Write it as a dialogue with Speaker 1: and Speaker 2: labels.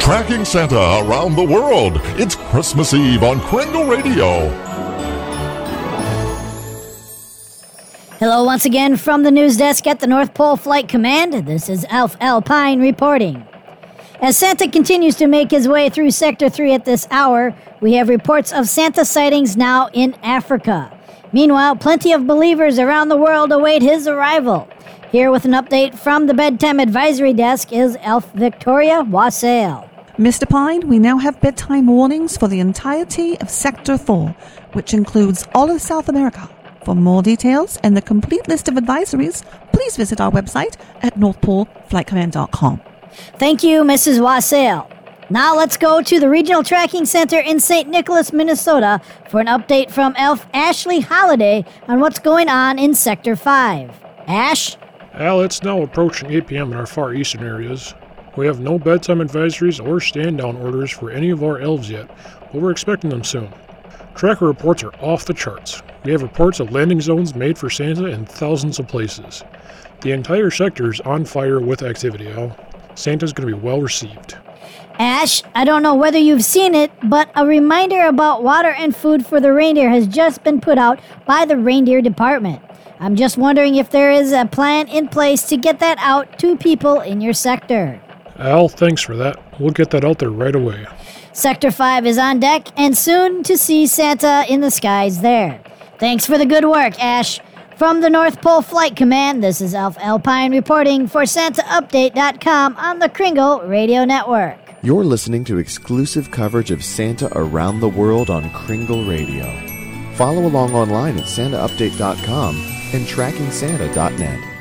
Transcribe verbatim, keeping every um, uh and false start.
Speaker 1: Tracking Santa around the world. It's Christmas Eve on Kringle Radio.
Speaker 2: Hello once again from the news desk at the North Pole Flight Command. This is Alf Alpine reporting. As Santa continues to make his way through Sector three at this hour, we have reports of Santa sightings now in Africa. Meanwhile, plenty of believers around the world await his arrival. Here with an update from the Bedtime Advisory Desk is Elf Victoria Wassail.
Speaker 3: Mister Pine, we now have bedtime warnings for the entirety of Sector four, which includes all of South America. For more details and the complete list of advisories, please visit our website at north pole flight command dot com.
Speaker 2: Thank you, Missus Wassail. Now let's go to the Regional Tracking Center in Saint Nicholas, Minnesota for an update from Elf Ashley Holiday on what's going on in Sector five. Ash?
Speaker 4: Al, it's now approaching eight p.m. in our far eastern areas. We have no bedtime advisories or stand-down orders for any of our elves yet, but we're expecting them soon. Tracker reports are off the charts. We have reports of landing zones made for Santa in thousands of places. The entire sector is on fire with activity, Al. Santa's going to be well received.
Speaker 2: Ash, I don't know whether you've seen it, but a reminder about water and food for the reindeer has just been put out by the reindeer department. I'm just wondering if there is a plan in place to get that out to people in your sector.
Speaker 4: Al, thanks for that. We'll get that out there right away.
Speaker 2: Sector five is on deck and soon to see Santa in the skies there. Thanks for the good work, Ash. From the North Pole Flight Command, this is Alf Alpine reporting for Santa Update dot com on the Kringle Radio Network.
Speaker 5: You're listening to exclusive coverage of Santa around the world on Kringle Radio. Follow along online at Santa Update dot com and Tracking Santa dot net.